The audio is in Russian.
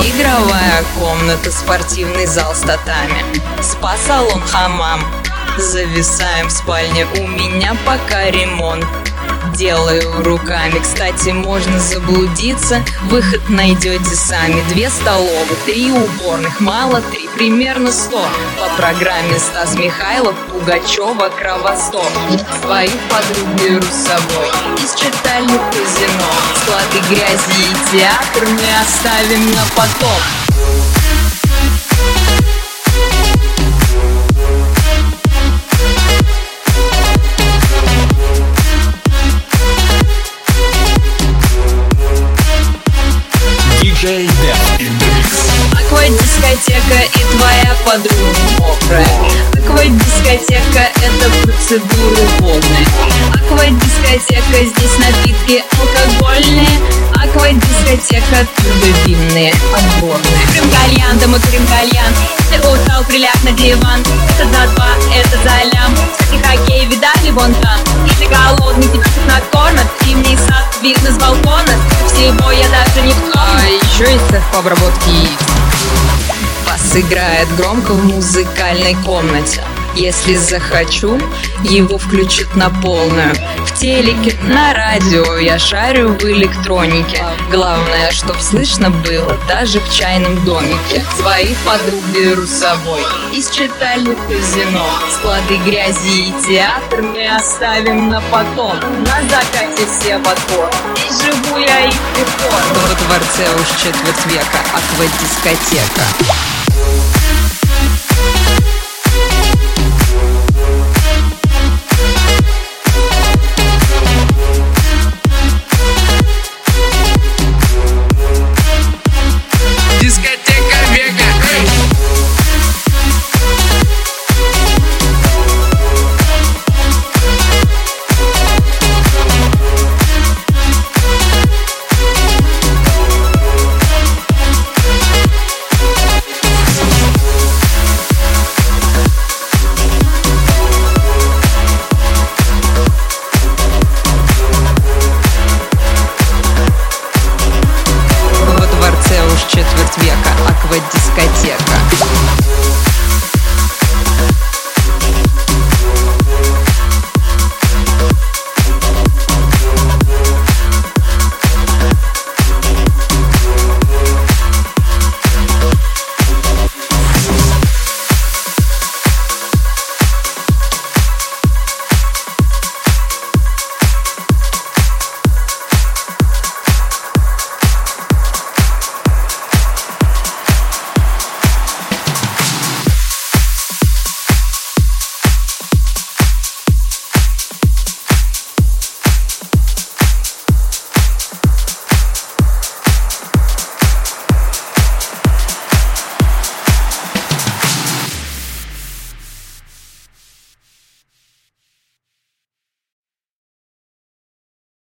Игровая комната, спортивный зал с татами, спа-салон, хамам. Зависаем в спальне, у меня пока ремонт. Делаю руками, кстати, можно заблудиться. Выход найдете сами. 2 столовых, 3 уборных, мало 3, примерно 100. По программе Стас Михайлов, Пугачева, Кровосток. Своих подруг беру с собой из читальни в казино. Склады грязи и театр мы оставим на потом. Аквадискотека и твоя подруга мокрая. Аквадискотека — это процедуры водные. Аквадискотека, здесь напитки алкогольные. Аквадискотека, туда винные, отборные. Крым кальян, да мы крым кальян. Если устал, приляг на диван. Это за 2, это за лям. Кстати, хоккей видали вон там. Если голодный, тебя тут накормят. Зимний сад видно с балкона. Всего я даже не в том. А еще есть цех по обработке яиц. Бас играет громко в музыкальной комнате. Если захочу, его включат на полную. В телеке, на радио я шарю в электронике. Главное, чтоб слышно было даже в чайном домике. Своих подруг беру с собой из читальни в казино. Склады грязи и театр мы оставим на потом. На закате все подбор, здесь живу я и приход. Во дворце уж 4 века аквадискотека.